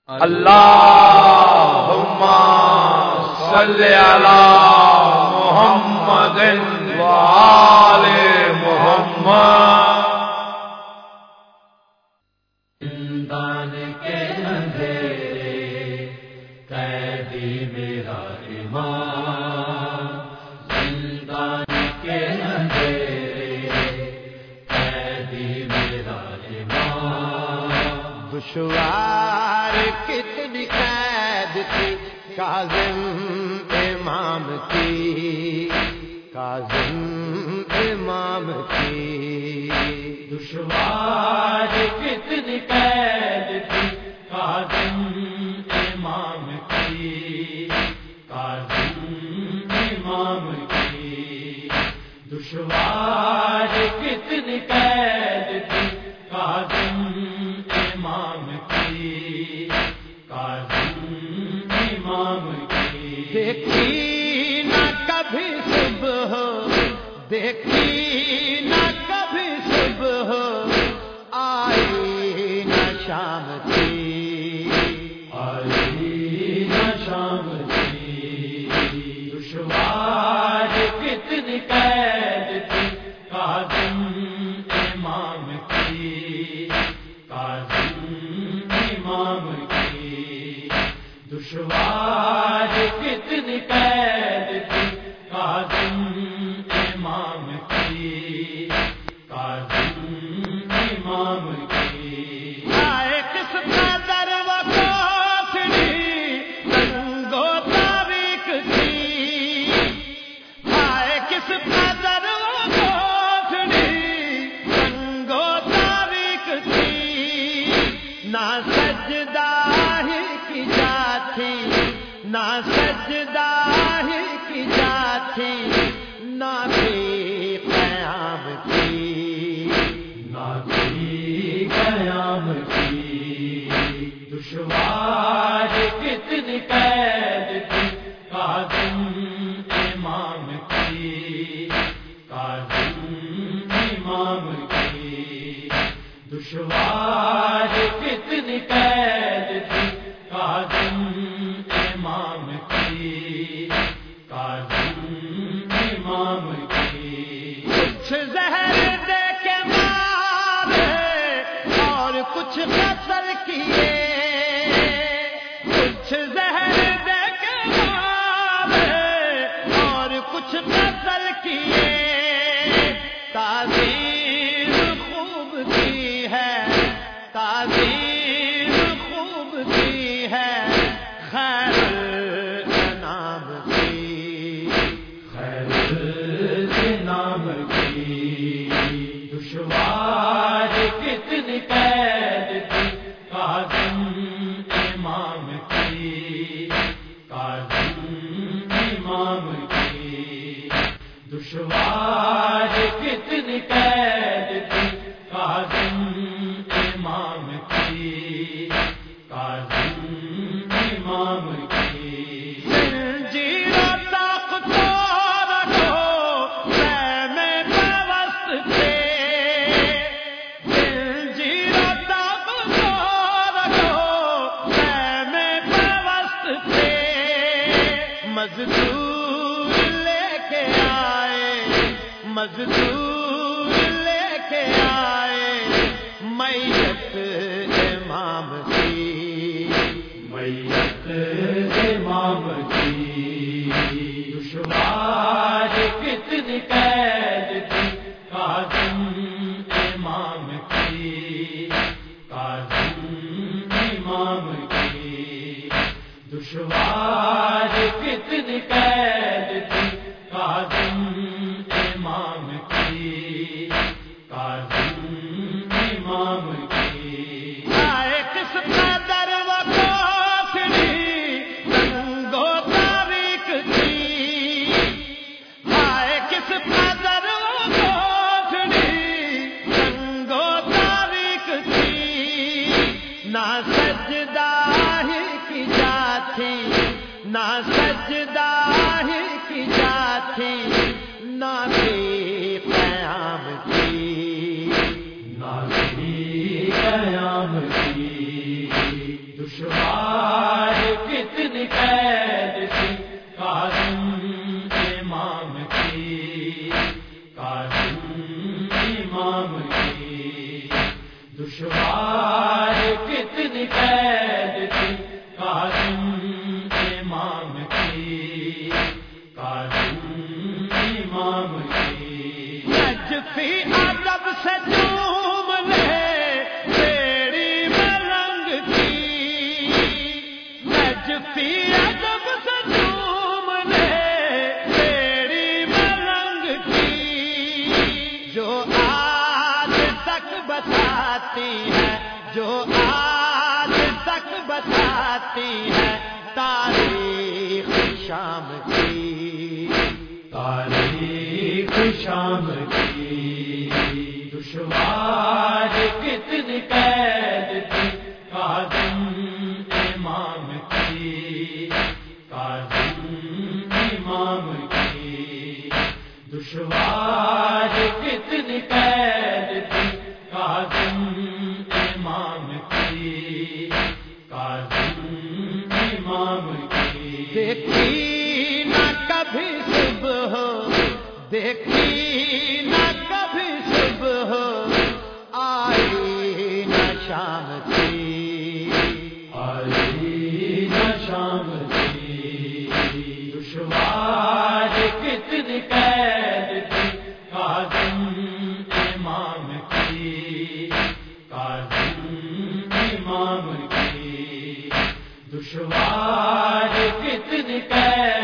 اللہم صلی علی محمد وآل محمد۔ زندان کے اندھیرے قیدی میرا امام، زندان کے اندھیرے قیدی میرا امام۔ دشوار کتنی قید تھی کاظم امام کی، کاظم امام کی۔ دشوار کتنی قید تھی کاظم امام کی، کاظم امام کی۔ دشوار کتنی قید تھی کاظم امام کی، کاظم امام کی۔ دیکھی نہ کبھی صبح، دیکھی نہ کبھی صبح، آئی نہ شام تھی، آئی نہ شام تھی۔ دشوار کتنی قید تھی کاظم امام کی، کاظم امام کی۔ دشوار کتنی قید تھی کاظم امام کی، کاظم امام کی۔ آئے کس قدر وہ کوٹڑی تنگ و تاریک تھی، آئے کس قدر وہ کوٹڑی تنگ و تاریک تھی، نہ سجدہ ہی کی جاتی، نہ سجدہ ہی کی جاتی، نہ بھی قیام کی، نہ کی قیام کی۔ دشوار کتنی قید تھی کاظم امام کی، کاظم امام کی۔ دشوار کتنی قید تھی کاظم امام کی، کاظم امام کی۔ کچھ زہر دے کے مارے اور کچھ قتل کیے، کچھ زہر دے کے مارے اور کچھ قتل کیے۔ تعظیم خوب کی ہے، تعظیم خوب کی ہے، خیر نام کی، خیر کے نام کی۔ دشوار کتنی قید تھی کاظم امام کی، کاظم امام کی۔ دشوار کتنی قید تھی کاظم امام کی، کاظم امام کی۔ زنجیروں طاقتوں رکھو خیمے پیوست تھے، زنجیروں طاقتوں رکھو خیمے پیوست تھے، مزدور لے کے آئے، مزدور لے کے آئے، میت امام کی، میت امام کی۔ دشوار کتنی قید تھی کاظم امام کی، کاظم امام کی۔ دشوار کتنی قید تھی کاظم امام کی، کاظم امام کی۔ آئے کس قدر وہ کوٹڑی تنگ و تاریک تھی، آئے کس قدر وہ کوٹڑی تنگ و تاریک تھی، نہ سجدہ ہی کی جاتی، نہ سجدہ ہی کی جاتی، نہ بھی قیام کی، نہ کی قیام کی۔ دشوار کتنی قید تھی کاظم امام کی، کاظم امام کی، دشوار کتنی قید تھی کاظم امام کی، کاظم امام کی۔ نجفی ادب سے چوم لے تیری ملنگ کی، نجفی ادب سے چوم لے تیری ملنگ کی، جو آج تک بتاتی ہے، جو آج تک بتاتی ہے تاریخ شام کی، تاریخ شام کی۔ دشوار کتنی قید تھی کاظم امام کی، کاظم امام کی، دشوار کتنی قید تھی کاظم امام کی، کاظم امام کی۔ دیکھی نہ کبھی صبح، دیکھی نہ کبھی صبح، آئی نہ شام کی، آئی نہ شام کی۔ دشوار کتنی قید تھی کاظم امام کی، کاظم امام کی، دشوار کتنی قید